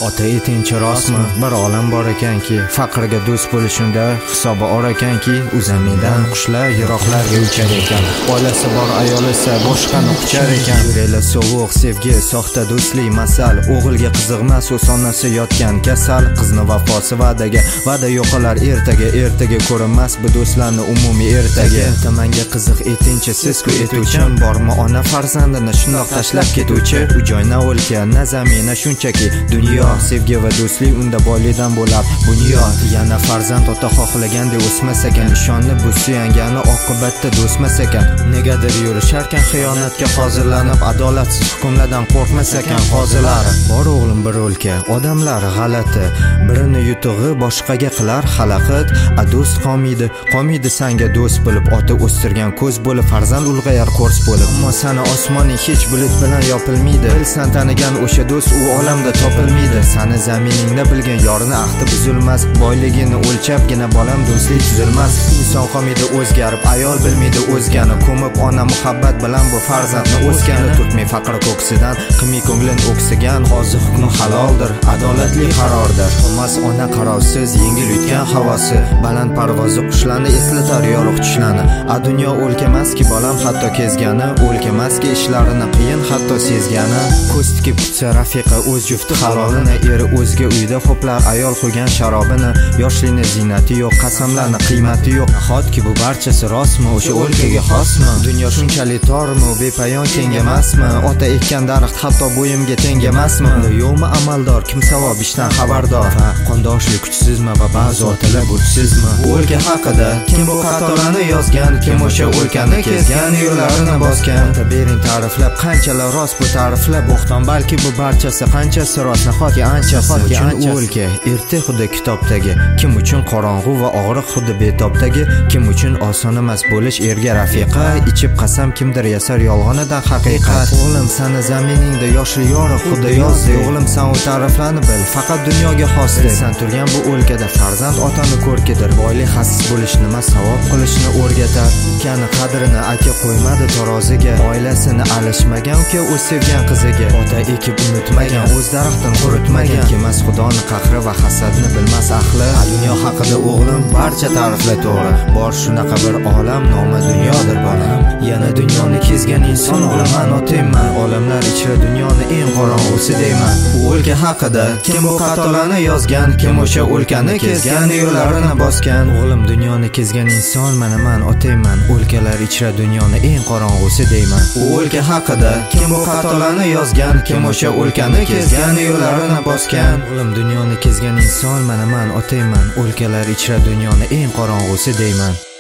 Ota etinchi rostmi? Bir olam bor ekanki, faqirga do'st bo'lishunda hisobi or ekanki, u zamindan qushlar yiroqlarga uchar ekan. Oilasi bor ayol esa boshqani quchar ekan. Yuraklar sovuq, sevgi, soxta do'stlik masal. O'g'ilga qiziqmas, o'z onasi yotgan kasal. Qizni vafosi va'daga, va'da yo'qolar ertaga ko'rinmas bu do'stlarni umumiy ertaga. Tamanga qiziq etinchi siz-ku etuvchim, bormi ona farzandini shundoq tashlab ketuvchi? U joyna o'lka, na zamina shunchaki dunyo. Sevgi va do'stlik unda boylikdan bo'lab bunyod. Yana farzand ota xohlagandek o'smas ekan, ishonni bu suyangani oqibatda do'stmas ekan. Negadir yurisharkan xiyonatga hozirlanib, adolatsiz hukmlardan qo'rqmas ekan qozilar. Bor o'g'lim bir o'lka, odamlar g'alati, birini yutug'i boshqaga qilar xalaqit. A do'st qomiydi sanga do'st bo'lib, ota o'stirgan ko'z bo'lib, farzand ulg'ayar qo'rs bo'lib. Ammo sana osmoning hech bulut bilan yopilmaydi. Bilsan tanigan o'sha do'st u olamda topilmaydi. Sani zaminingda bilgan yorini ahdi buzilmas, boyligini o'lchabgina bolam do'stlik tuzilmas. Inson qomiydi o'zgarib, ayol bilmaydi o'zgani, ko'mib ona muhabbat bilan bu farzandni o'sgani. Turtmay faqir ko'ksidan, qilmay ko'nglin o'ksigan, hozir hukmi haloldir, adolatli qarordir. Olmas ona qarovsiz, yengil yutgan havosi, baland parvozli qushlarni eslatar yorug' tushlarni. A dunyo o'lkamaski bolam hatto kezgani, o'lkamaski ishlarini qiyin hatto sezgani. Ko'z tikib kutsa rafiqa o'z jufti halolini, eri o'zga uyda ho'plar ayol qo'ygan sharobini. Yoshlikni ziynati yo'q, qasamlarni qiymati yo'q. Nahotki bu barchasi rostmi, o'sha o'lkaga xosmi? Dunyo shunchalik tormi, bepayon keng emasmi? Ota ekkan daraxt hatto bo'yimga teng emasmi? Yo'qmi amaldor, kim savob ishdan xabardor? Qondoshlik kuchsizmi va ba'zi otalar burchsizmi? Bu o'lka haqida kim bu xatolarni yozgan? Kim o'sha o'lkani kezgan, yo'llarini bosgan? Bering ta'riflab, qanchalar rost bu ta'riflar? Bo'xton balki bu barchasi qanchasi rost? Nahotki anchasi uchun o'lka erta xuddi kitobdagi, kim uchun qorong'u va og'riq xuddi betobdagi, kim uchun oson emas bo'lish erga rafiqa, ichib qasam kimdir yasar yolg'onidan haqiqat. O'g'lim sani zaminingda yoshli yorug' xuddi yozdek, o'g'lim san u ta'riflarni bil, faqat dunyoga xosdek. Sen turgan bu o'lkada farzand otani ko'rkidir, boylik xasis bo'lishni emas savob qilishni o'rgatar. Ukani qadrini aka qo'ymadi taroziga, oilasini alishmagan uka o'z sevgan qiziga. Ota ekib unutmagan, o'z daraxtini quritmagan, kemas xudoni qahri va hasadni bilmas ahli. Dunyo haqida o'g'lim barcha ta'riflar to'g'ri, bor shunaqa bir olam nomi dunyodir bolam. Yana dunyoni kezgan inson o'g'liman, otayman, olamlar ichra dunyoni eng qorong'usi deyman. Bu o'lka haqida kim bu xatolarni yozgan, kim o'sha o'lkani kezgan, yo'llarini bosgan? O'g'lim dunyoni kezgan inson manaman, otayman, o'lkalar ichra dunyoni eng qorong'usi deyman. Bu o'lka haqida kim bu xatolarni yozgan, kim o'sha o'lkani kezgan, yo'llarini bosgan? O'g'lim dunyoni kezgan inson manaman, otayman, o'lkalar ichra dunyoni eng qorong'usi deyman.